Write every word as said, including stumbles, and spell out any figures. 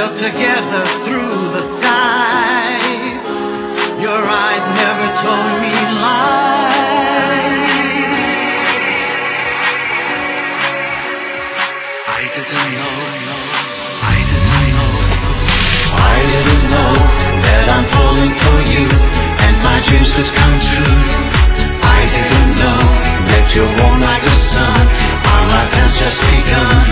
sail together through the skies. Your eyes never told me lies. I didn't know, I didn't know, I didn't know that I'm falling for you and my dreams could come true. I didn't know that you're warm like the sun. Our life has just begun.